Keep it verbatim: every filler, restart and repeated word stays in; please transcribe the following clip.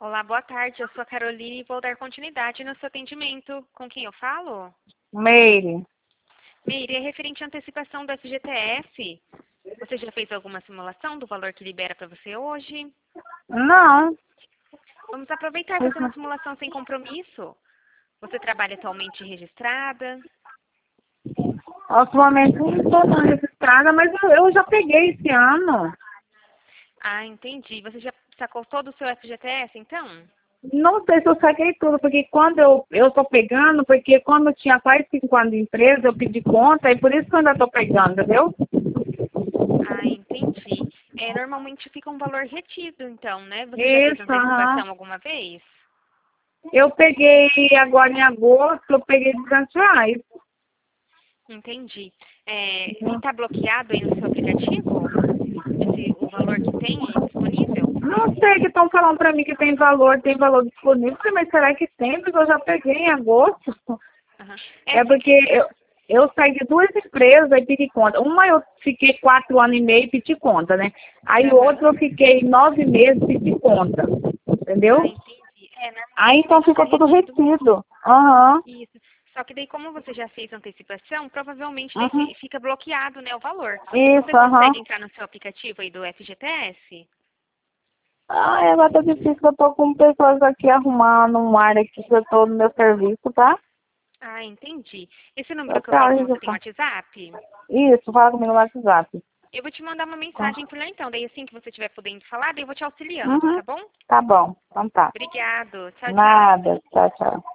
Olá, boa tarde. Eu sou a Caroline e vou dar continuidade no seu atendimento. Com quem eu falo? Meire. Meire, é referente à antecipação do F G T S. Você já fez alguma simulação do valor que libera para você hoje? Não. Vamos aproveitar e fazer uma simulação sem compromisso. Você trabalha atualmente registrada? Atualmente não estou não registrada, mas eu, eu já peguei esse ano. Ah, entendi. Você já sacou todo o seu F G T S, então? Não sei se eu saquei tudo, porque quando eu eu estou pegando, porque quando eu tinha quase cinco anos de empresa, eu pedi conta, e por isso que eu ainda estou pegando, entendeu? Ah, entendi. É, normalmente fica um valor retido, então, né? Você já fez Isso, aham. antecipação alguma vez? Eu peguei agora em agosto, eu peguei duzentos reais. Entendi. É, e Uhum. está bloqueado aí no seu aplicativo? Esse, o valor que tem disponível? Não sei que estão falando para mim que tem valor, tem valor disponível, mas será que tem? Porque eu já peguei em agosto. Aham. É É assim, porque eu, eu saí de duas empresas e pedi conta. Uma eu fiquei quatro anos e meio e pedi conta, né? Aí o aham. outro eu fiquei nove meses e pedi conta. Ah, Entendeu? entendi. É, Aí normalmente então deixa ficou tudo retido mesmo. retido. Aham. Isso. Só que daí, como você já fez antecipação, provavelmente daí Uhum. fi- fica bloqueado, né, o valor. Você Isso, aham. consegue entrar no seu aplicativo aí do F G T S? Ah, agora tá difícil que eu tô com pessoas aqui arrumando um ar aqui que eu tô no meu serviço, tá? Ah, entendi. Esse número que eu Até falo a com hora você que tem eu WhatsApp? Isso, fala comigo no WhatsApp. Eu vou te mandar uma Tá? mensagem por lá então. Daí assim que você estiver podendo falar, daí eu vou te auxiliando, Uhum. tá bom? Tá bom. Então tá. Obrigado. Tchau, tchau. Nada. Tchau, tchau.